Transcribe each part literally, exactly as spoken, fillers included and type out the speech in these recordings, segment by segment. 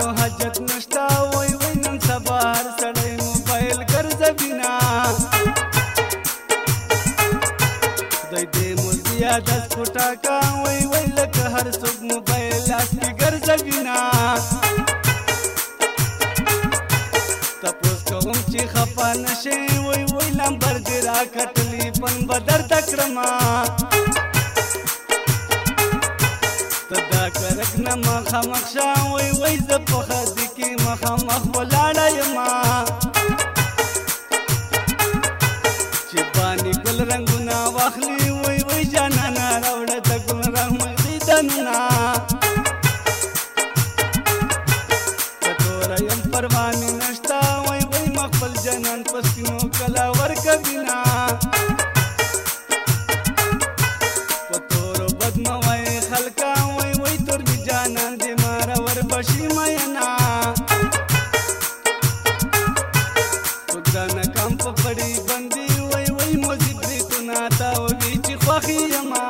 نو حاجت نشتا وای وای نن سبا هر سړی موبایل ګرځوینا خدای دې مو زیادت کوټاکا وای وای لکه هر څوک موبایل لاس کې ګرځوینا تپوس کوم چې خفه نشې وای وای لمبر دې راکټلی پن به درته کړما تدا کرک نه مخامخ شه وای وای زه په خدي کې مخامخ ولاړه یما چې بانې ګل رنګونه واخلي وای وای جانانه راوړه د ګل رنګ دیدنونه کتوره یم پروا مې نشته وای وای ما خپل جانان په سپینو کلا ورکوینه په تورو بد مه وایې خلکه وای وای تور مې جانان دې ماره وربشي مینا په ګرانه کم په پړي بندي وای وای موزي بریتونه تاوي چې خوښي یما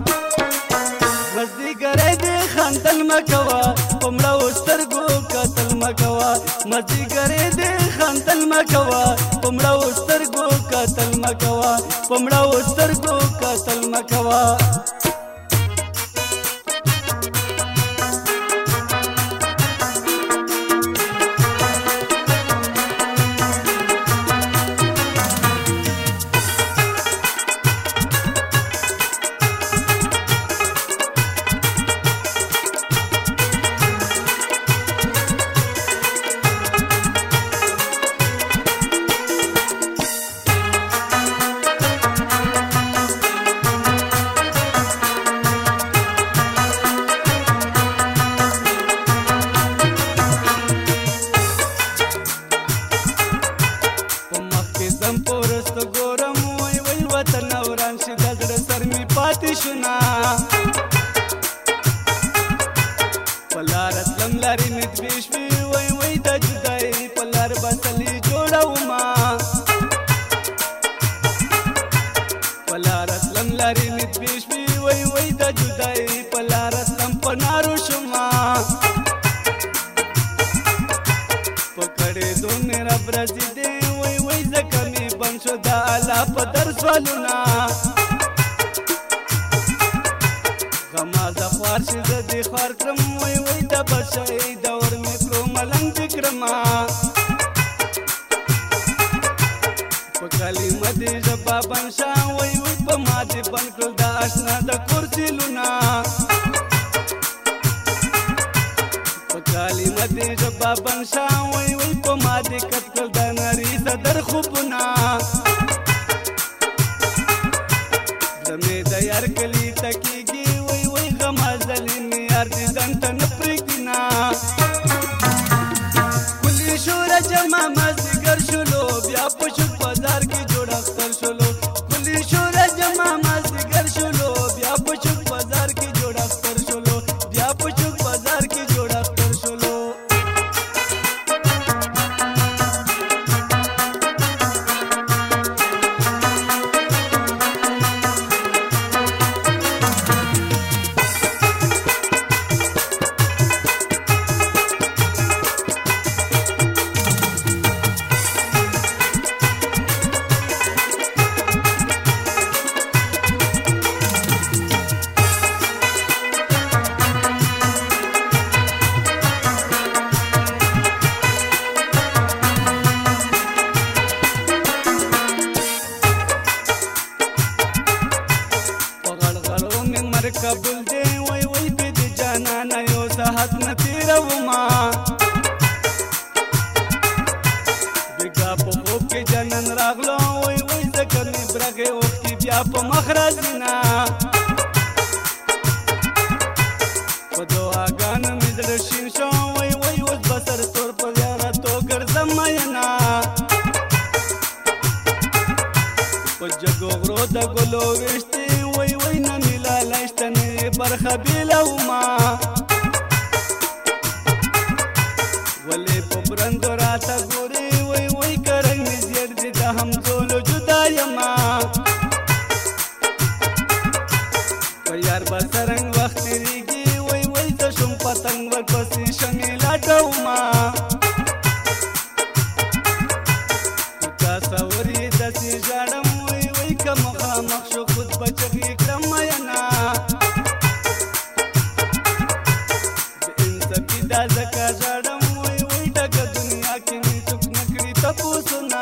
مزدیګری دې خندل مه کوه په مړو سترګو کتل مه کوه مزدیګری دې خندل مه کوه په مړو سترګو کتل مه کوه په مړو سترګو کتل مه کوه شنا پلار اسلم لاري مې دوی شوي وای وای د جدای پلار بسلي جوړوما پلار اسلم لاري مې دوی شوي وای وای د جدای پلار اسلم پنارو شما پکړې دو میرا برزي دې وای وای زکه مې بم شو د الا په درس والونا غمازه خوار شي زه دې خوار کړم وای وای د بچی دور مې کړو ملنګ دې کړما په کلمه دې ژبه بند شه وای وای په ما دې بند کړل د اشنا د کور سیلونه په کلمه دې ژبه بند شه وای وای په ما دې کټ کړل د نري صدر خوبونه زمې د یار کلی تکیږي غمازلی می یار دې ځان ته نه پرېږدي کلي شوره جمع مازدیګر شولو بیا په شوک بازار کې جوړ اختر شولو کلي شوره جمع مازدیګر شولو بیا په شوک بازار کې جوړ اختر شولو بیا په شوک بازار کې جوړ اختر شولو قبول دې وای وای په دې جانانه یو ساعت نه تیروما بګا په خوب کې جنن راغلو وای وای ځکه مې برګې وختي بیا په مخرج نه په دعاګانو مې زړه شین شو وای وای اوس بسر تور په زیارتو ګرځم مینا په جګو غرو د ګلو وشتي وای وای نه ملا لشتنې برخه بیلوما ولې په برندو راته ګورې وای وای کرنګ مې زیړ دي د همزولو جدا یما په یار به سرنګ وخت تېرېږي وای وای زه شوم په پتنګ ورپسې شمې لټوما تصور یې داسې ژاړم وای وای که مخامخ شو خود به چغې کړم مینا بېانصافي دا ځکه ژاړم وای وای ډکه دنیا کې مې څوک نه کړي تپوسونه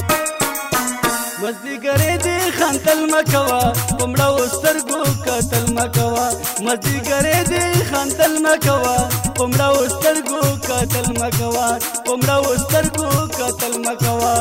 مازدیګرې دې خندل مه کوه په مړو سترګو کتل مه کوه مازدیګرې دې خندل مه کوه په مړو سترګو کتل مه کوه په مړو سترګو کتل مه کوه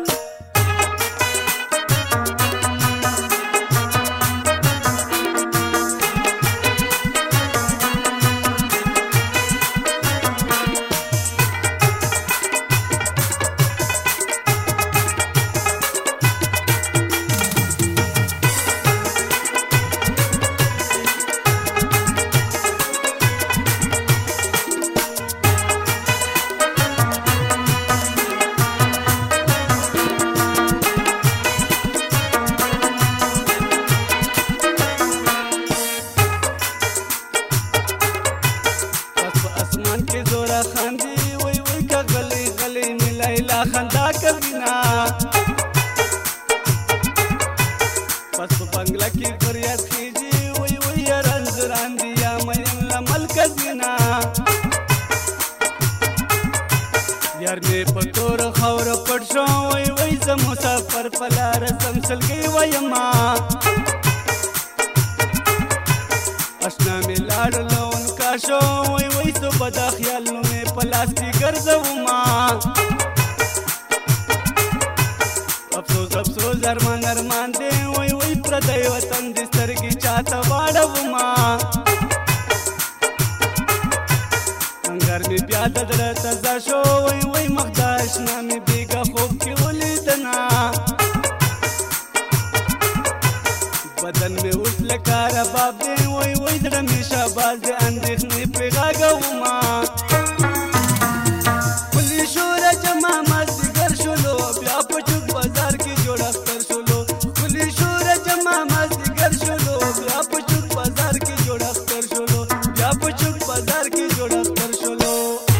خندا کوینا پس په بنگلا کې فریاد خېږي وای وای رنز راندیا مې لمل کزینا یار مې په تور خاور پټ شو وای وای زه مسافر په لار سمسلګي وایم اشنا مې لاړلو انکا شو وای وای صبح د خیالونو مې په لاس کې ګرځوما افسوس افسوس ارمان ارمان دی وای وای پردی وطن دې سترګې چاته واړوما انګار مې بیا د زړه تازه شو وای وای مخ د اشنا مې بېګا خوب کې ولیدنا بدن مې اوس لکه رباب دی وای وای زړه مې شهباز دی اندېښنې پرې غږوما پلي شوره جما مازدیګر شولو بیا په چوک بازار کې جوړ اختر شولو پلي شوره جما مازدیګر شولو بیا په چوک بازار کې جوړ اختر شولو بیا په چوک بازار کې جوړ اختر شولو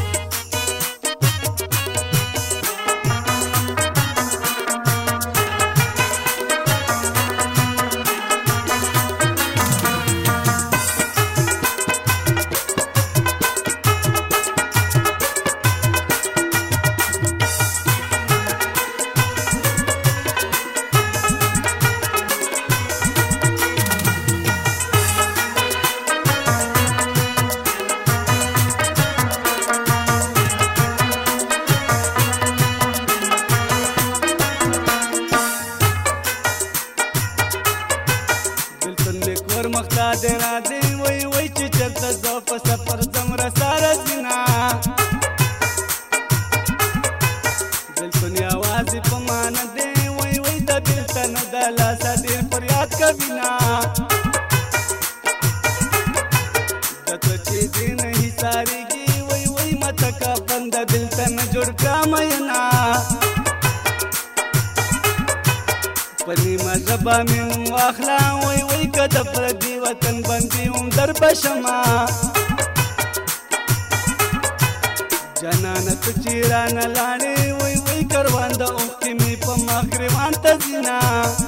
مختا دې را دې وای وای چې چرته زه په سفر ځم رساره ځینا بېلتون یوازې په ما نه دی وای وای د بېلتن د لاسه ډېر فریاد کوینا د تو چې دې نه حسارېږي وای وای مته کا بنده بېلتن جوړ کړه مینا په نیمه ژبه مې نوم واخله وای وای که د پردي وطن بندي هم در بشمه جانانه ته چې رانه لاړې وای وای کروان د اوښکې مې په مخ ګرېوان ته ځینه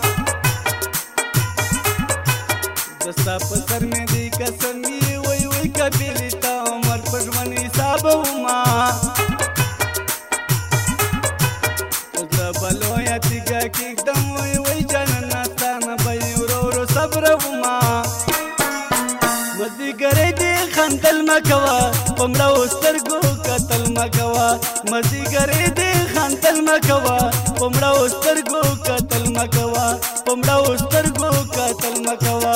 د ستا په سر مې دی قسم وي وای وای که بېلې ته عمر په ژوند حسابومه بلویا تیګه کېږدم وای وای جانانه ستا نه به یې ورو ورو صبرومه مازدیګرې دې خندل مه کوه په مړو سترګو کتل مه کوه مازدیګرې دې خندل مه کوه په مړو سترګو کتل مه کوه په مړو سترګو کتل مه کوه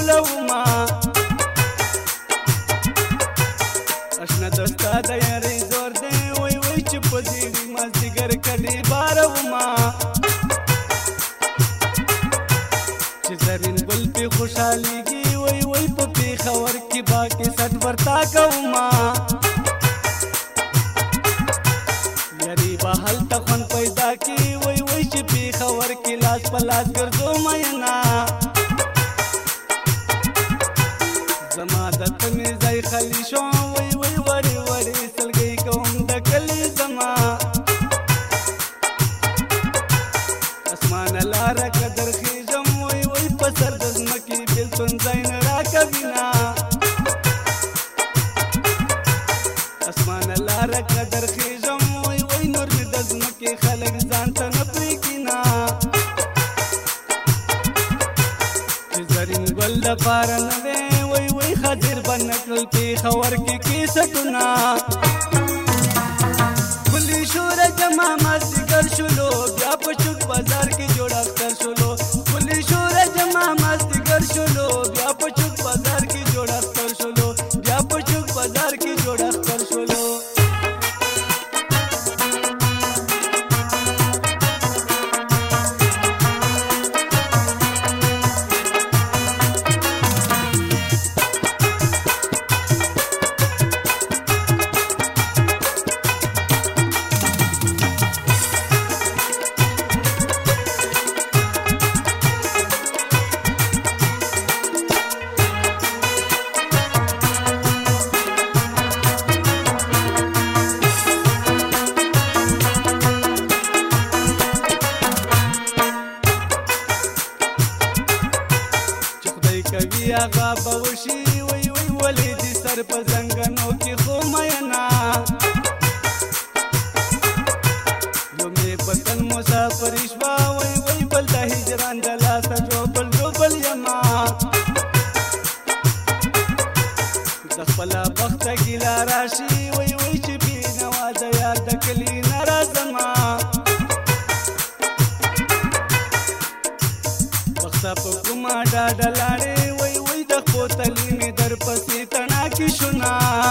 غولوما اشنا دستا د یاري زور دی وای وای چې په دې مازدیګر کډي باروما چې زرین بل په خوشحاليږي وای وای په پیښور کې باکې سټ ورتا کوما یاري بهل تخن پیدا کی وای وای چې پیښور کې لاس په لاس ګرځو مینا زما د تمې ځای خلی شو وای وای وړې وړې سلګۍ کوم د کلي زما اسمان لاره قدر خېژم وای وای په سر د ځمکې بېلتون ځای نه راکوينا اسمان لاره قدر خېژم وای وای نور مې د ځمکې خلک ځان ته نه پرېږدينا چې زرین ګل دپاره نه دی وای وای خاطر بنکړل پیښور کې کیسټونه کلي شور جما مازدیګر شولو بیا په چوک بازار کې جوړ اختر شولو کلي شور جما مازدیګر شولو بیا په چوک بازار کې جوړ اختر شولو بیا په چوک بازار کې جوړ اختر شولو کوي هغه به وشي وای وای ولې دې سر په زنګنو کې خو مینا یو مې په تن مسافر شوا وای وای بل د هجران د لاسه ډوبل ډوبل یما د خپل بخت ګیلا راشي وای وای چې بي نواز یاد د کلی ناراضما بخت په کومه ډاډه لاړې بوتلی می در پسې تڼا کې شونا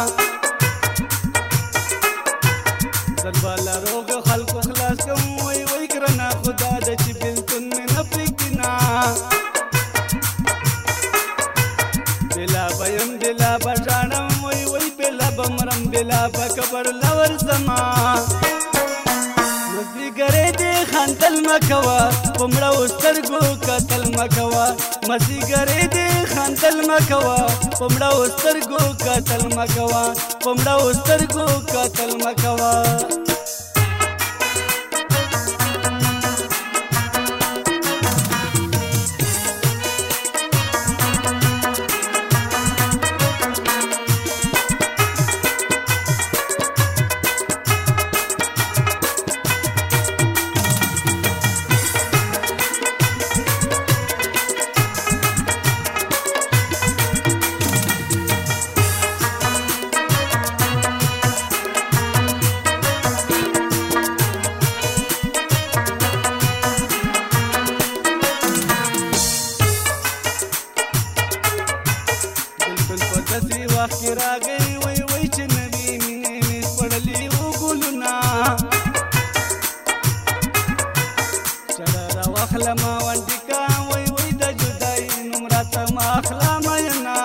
درباله روغ خلکو خلاص کوم وای وای ګرانه خدا د چې بېلتون مې نه پرېږدينا بېلا به یم بېلا به ژاړم وای وای بېلا به مرم بېلا به قبر لور زما مازدیګرې دې خندل مه کوه په مړو سترګو کتل مه کوه مازدیګرې دې خندل مه کوه په مړو سترګو کتل مه کوه په مړو سترګو کتل مه کوه کې راغی وای وای چې نوی مینې مې پړلې و ګلونه چراره واخله ما ونډیکا وای وای د جدایي نوم راته ما اخلا مینا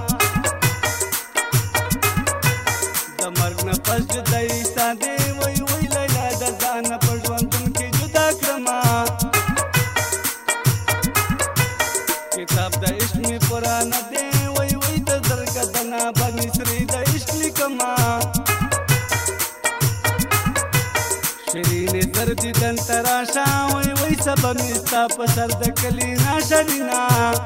د مرګ نه پس جدایي سادې وای وای لیلا د ځان په ژوندون کې جدا کړما کتاب د عشق مې پرانه دی وای وای د زرګدنا باندې سری د عشق لیکما شیرین زردی دن تراشا وای وای سبا مې ستا په سر د کلی ناشرینا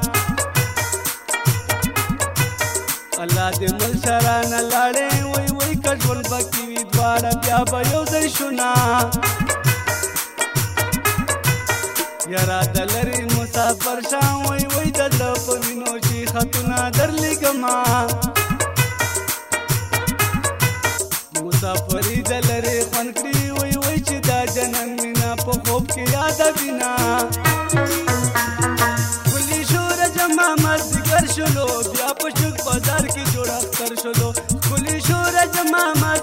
الله دې مل شرانه لاړې وای وای کډول بکی وی دواړه بیا به یو ځای شونا یارا دلری مسافر شام وای وای د زړه په وینو چې خطونه درلیږما مسافري دلری خوند کړي وای وای چې دا جنم مینا په خوب کې یاد وینا کلی شور جما مازدیګر شو ماما